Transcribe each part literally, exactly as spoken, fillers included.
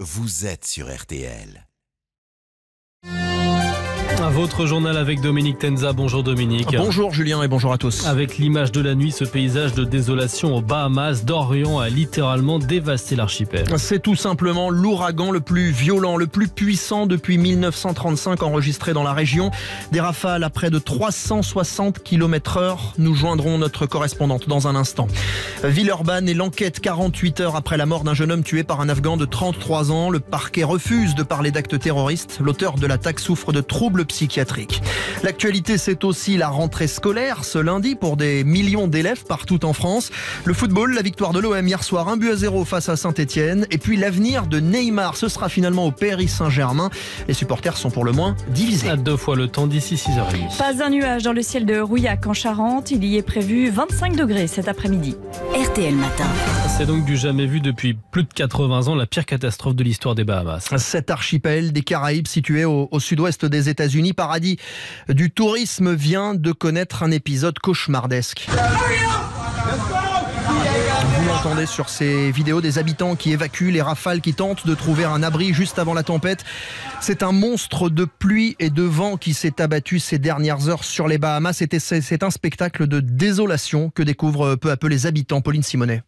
vous êtes sur R T L. Votre journal avec Dominique Tenza. Bonjour Dominique. Bonjour Julien et bonjour à tous. Avec l'image de la nuit, ce paysage de désolation aux Bahamas, Dorian a littéralement dévasté l'archipel. C'est tout simplement l'ouragan le plus violent, le plus puissant depuis mille neuf cent trente-cinq enregistré dans la région. Des rafales à près de trois cent soixante kilomètres heure. Nous joindrons notre correspondante dans un instant. Villeurbanne et l'enquête quarante-huit heures après la mort d'un jeune homme tué par un Afghan de trente-trois ans. Le parquet refuse de parler d'actes terroristes. L'auteur de l'attaque souffre de troubles psychiatriques. L'actualité, c'est aussi la rentrée scolaire ce lundi pour des millions d'élèves partout en France. Le football, la victoire de l'O M hier soir, un but à zéro face à Saint-Etienne. Et puis l'avenir de Neymar, ce sera finalement au Paris Saint-Germain. Les supporters sont pour le moins divisés. À deux fois le temps d'ici six heures trente. Pas un nuage dans le ciel de Rouillac en Charente. Il y est prévu vingt-cinq degrés cet après-midi. R T L Matin. C'est donc du jamais vu depuis plus de quatre-vingts ans, la pire catastrophe de l'histoire des Bahamas. Cet archipel des Caraïbes situé au, au sud-ouest des États-Unis, paradis du tourisme, vient de connaître un épisode cauchemardesque. Vous l'entendez sur ces vidéos, des habitants qui évacuent, les rafales qui tentent de trouver un abri juste avant la tempête. C'est un monstre de pluie et de vent qui s'est abattu ces dernières heures sur les Bahamas. C'était, c'est un spectacle de désolation que découvrent peu à peu les habitants. Pauline Simonet.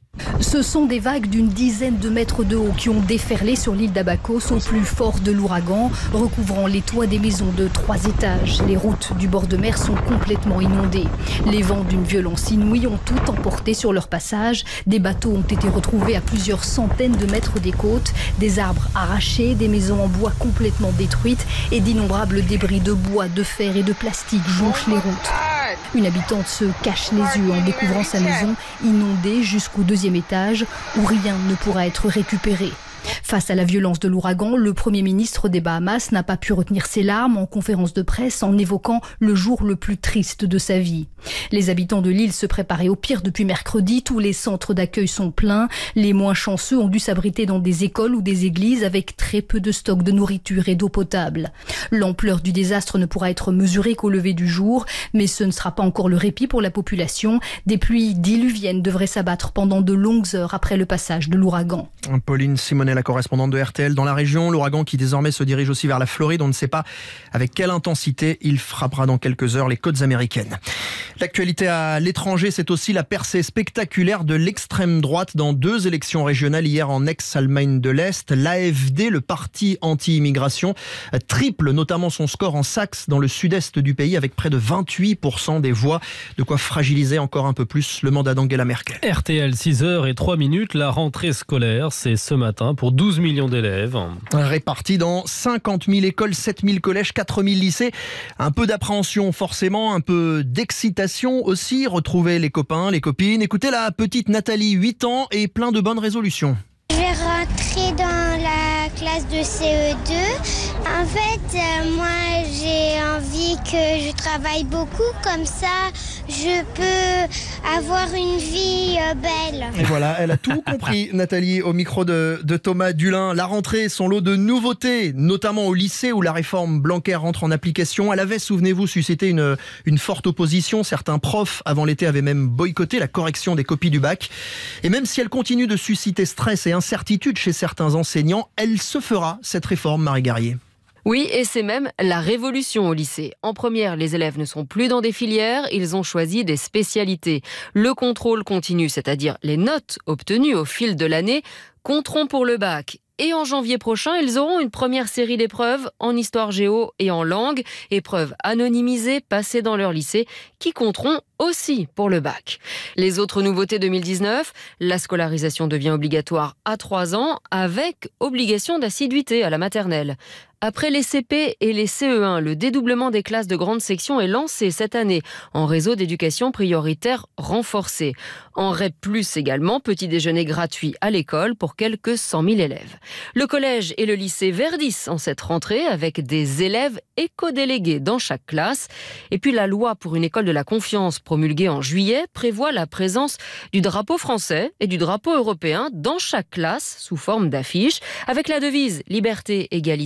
Ce sont des vagues d'une dizaine de mètres de haut qui ont déferlé sur l'île d'Abacos au plus fort de l'ouragan, recouvrant les toits des maisons de trois étages. Les routes du bord de mer sont complètement inondées. Les vents d'une violence inouïe ont tout emporté sur leur passage. Des bateaux ont été retrouvés à plusieurs centaines de mètres des côtes, des arbres arrachés, des maisons en bois complètement détruites et d'innombrables débris de bois, de fer et de plastique jonchent les routes. Une habitante se cache les yeux en découvrant sa maison inondée jusqu'au deuxième étage où rien ne pourra être récupéré. Face à la violence de l'ouragan, le Premier ministre des Bahamas n'a pas pu retenir ses larmes en conférence de presse en évoquant le jour le plus triste de sa vie. Les habitants de l'île se préparaient au pire depuis mercredi. Tous les centres d'accueil sont pleins. Les moins chanceux ont dû s'abriter dans des écoles ou des églises avec très peu de stock de nourriture et d'eau potable. L'ampleur du désastre ne pourra être mesurée qu'au lever du jour, mais ce ne sera pas encore le répit pour la population. Des pluies diluviennes devraient s'abattre pendant de longues heures après le passage de l'ouragan. Pauline Simonet, la correspondante de R T L dans la région. L'ouragan qui désormais se dirige aussi vers la Floride. On ne sait pas avec quelle intensité il frappera dans quelques heures les côtes américaines. L'actualité à l'étranger, c'est aussi la percée spectaculaire de l'extrême droite dans deux élections régionales hier en ex-Allemagne de l'Est. L'A F D, le parti anti-immigration, triple notamment son score en Saxe dans le sud-est du pays avec près de vingt-huit pour cent des voix. De quoi fragiliser encore un peu plus le mandat d'Angela Merkel. R T L, six heures trois minutes. La rentrée scolaire, c'est ce matin pour douze millions d'élèves. Répartis dans cinquante mille écoles, sept mille collèges, quatre mille lycées. Un peu d'appréhension forcément, un peu d'excitation aussi. Retrouver les copains, les copines. Écoutez la petite Nathalie, huit ans et plein de bonnes résolutions. Je vais rentrer dans la classe de C E deux. En fait, euh, moi j'ai envie que je travaille beaucoup, comme ça je peux avoir une vie euh, belle. Et voilà, elle a tout compris, Nathalie, au micro de, de Thomas Dulin. La rentrée, son lot de nouveautés, notamment au lycée où la réforme Blanquer rentre en application. Elle avait, souvenez-vous, suscité une, une forte opposition. Certains profs, avant l'été, avaient même boycotté la correction des copies du bac. Et même si elle continue de susciter stress et incertitude chez certains enseignants, elle se fera, cette réforme, Marie Garrier. Oui, et c'est même la révolution au lycée. En première, les élèves ne sont plus dans des filières, ils ont choisi des spécialités. Le contrôle continu, c'est-à-dire les notes obtenues au fil de l'année, compteront pour le bac. Et en janvier prochain, ils auront une première série d'épreuves en histoire géo et en langue, épreuves anonymisées passées dans leur lycée, qui compteront aussi pour le bac. Les autres nouveautés deux mille dix-neuf, la scolarisation devient obligatoire à trois ans, avec obligation d'assiduité à la maternelle. Après les C P et les C E un, le dédoublement des classes de grande section est lancé cette année en réseau d'éducation prioritaire renforcé. En R E P plus, également, petit déjeuner gratuit à l'école pour quelques cent mille élèves. Le collège et le lycée verdissent en cette rentrée avec des élèves éco-délégués dans chaque classe. Et puis la loi pour une école de la confiance promulguée en juillet prévoit la présence du drapeau français et du drapeau européen dans chaque classe sous forme d'affiche avec la devise liberté, égalité, fraternité.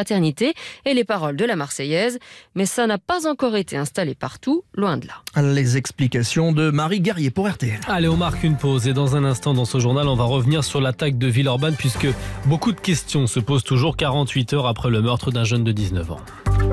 fraternité et les paroles de la Marseillaise. Mais ça n'a pas encore été installé partout, loin de là. Les explications de Marie Guerrier pour R T L. Allez, on marque une pause et dans un instant dans ce journal, on va revenir sur l'attaque de Villeurbanne puisque beaucoup de questions se posent toujours quarante-huit heures après le meurtre d'un jeune de dix-neuf ans.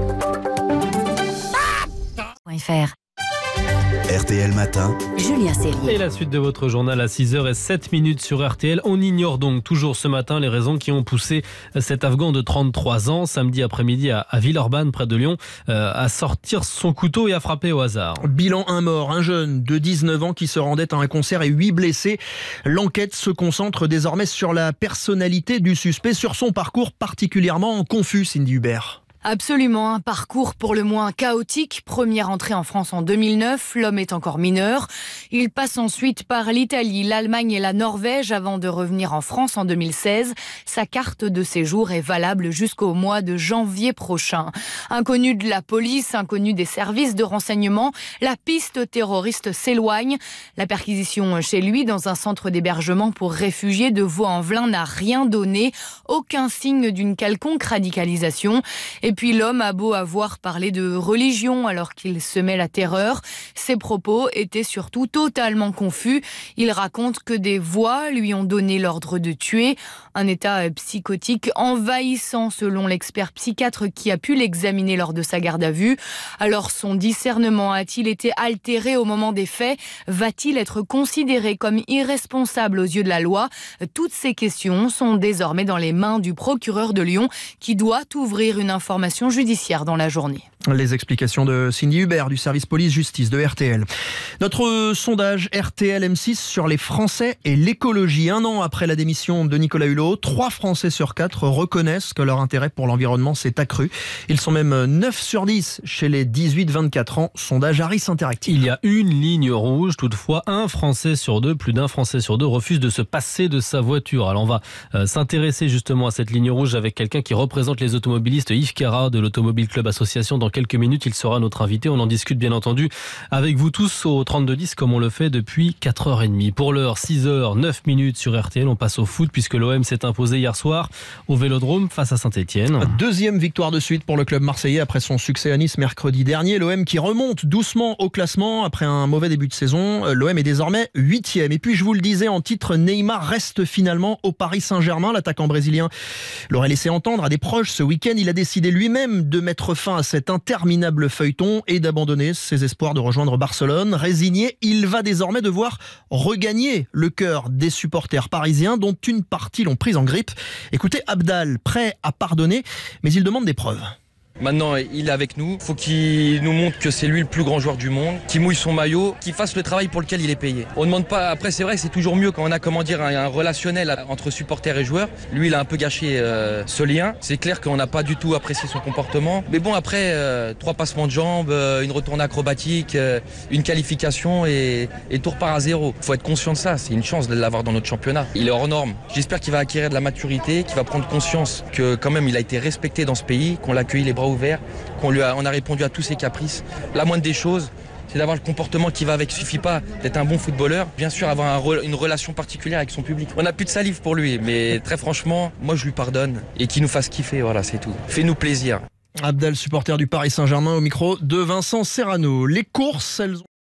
R T L Matin. Julien Cellier. Et la suite de votre journal à six heures sept sur R T L. On ignore donc toujours ce matin les raisons qui ont poussé cet Afghan de trente-trois ans, samedi après-midi à Villeurbanne, près de Lyon, euh, à sortir son couteau et à frapper au hasard. Bilan un mort, un jeune de dix-neuf ans qui se rendait à un concert et huit blessés. L'enquête se concentre désormais sur la personnalité du suspect, sur son parcours particulièrement confus, Cindy Hubert. Absolument, un parcours pour le moins chaotique. Première entrée en France en deux mille neuf, l'homme est encore mineur. Il passe ensuite par l'Italie, l'Allemagne et la Norvège avant de revenir en France en deux mille seize. Sa carte de séjour est valable jusqu'au mois de janvier prochain. Inconnu de la police, inconnu des services de renseignement, la piste terroriste s'éloigne. La perquisition chez lui dans un centre d'hébergement pour réfugiés de Vaux-en-Velin n'a rien donné. Aucun signe d'une quelconque radicalisation. Et puis l'homme a beau avoir parlé de religion alors qu'il semait la terreur, ses propos étaient surtout totalement confus. Il raconte que des voix lui ont donné l'ordre de tuer. Un état psychotique envahissant selon l'expert psychiatre qui a pu l'examiner lors de sa garde à vue. Alors son discernement a-t-il été altéré au moment des faits? Va-t-il être considéré comme irresponsable aux yeux de la loi? Toutes ces questions sont désormais dans les mains du procureur de Lyon qui doit ouvrir une information judiciaire dans la journée. Les explications de Cindy Hubert du service police-justice de R T L. Notre sondage R T L M six sur les Français et l'écologie. Un an après la démission de Nicolas Hulot, trois Français sur quatre reconnaissent que leur intérêt pour l'environnement s'est accru. Ils sont même neuf sur dix chez les dix-huit vingt-quatre ans. Sondage Harris Interactive. Il y a une ligne rouge, toutefois un Français sur deux, plus d'un Français sur deux refuse de se passer de sa voiture. Alors on va euh, s'intéresser justement à cette ligne rouge avec quelqu'un qui représente les automobilistes, Yves Carra de l'Automobile Club Association. Dans quelques minutes, il sera notre invité. On en discute bien entendu avec vous tous au trente-deux dix comme on le fait depuis quatre heures trente. Pour l'heure, six heures neuf sur R T L. On passe au foot puisque l'O M s'est imposé hier soir au Vélodrome face à Saint-Etienne. Deuxième victoire de suite pour le club marseillais après son succès à Nice mercredi dernier. L'O M qui remonte doucement au classement après un mauvais début de saison. L'O M est désormais huitième. Et puis je vous le disais en titre, Neymar reste finalement au Paris Saint-Germain. L'attaquant brésilien l'aurait laissé entendre à des proches ce week-end. Il a décidé lui-même de mettre fin à cet interminable feuilleton et d'abandonner ses espoirs de rejoindre Barcelone. Résigné, il va désormais devoir regagner le cœur des supporters parisiens dont une partie l'ont prise en grippe. Écoutez Abdal, prêt à pardonner, mais il demande des preuves. Maintenant, il est avec nous. Faut qu'il nous montre que c'est lui le plus grand joueur du monde, qu'il mouille son maillot, qu'il fasse le travail pour lequel il est payé. On demande pas. Après, c'est vrai que c'est toujours mieux quand on a, comment dire, un, un relationnel entre supporters et joueurs. Lui, il a un peu gâché euh, ce lien. C'est clair qu'on n'a pas du tout apprécié son comportement. Mais bon, après, euh, trois passements de jambes, euh, une retournée acrobatique, euh, une qualification et, et tout repart à zéro. Faut être conscient de ça. C'est une chance de l'avoir dans notre championnat. Il est hors norme. J'espère qu'il va acquérir de la maturité, qu'il va prendre conscience que quand même, il a été respecté dans ce pays, qu'on l'a accueilli les bras ouverts, qu'on lui a, on a répondu à tous ses caprices. La moindre des choses, c'est d'avoir le comportement qui va avec. Il suffit pas d'être un bon footballeur, bien sûr avoir un, une relation particulière avec son public. On n'a plus de salive pour lui, mais très franchement, moi je lui pardonne et qu'il nous fasse kiffer, voilà, c'est tout. Fais-nous plaisir. Abdal, supporter du Paris Saint-Germain, au micro de Vincent Serrano. Les courses, elles ont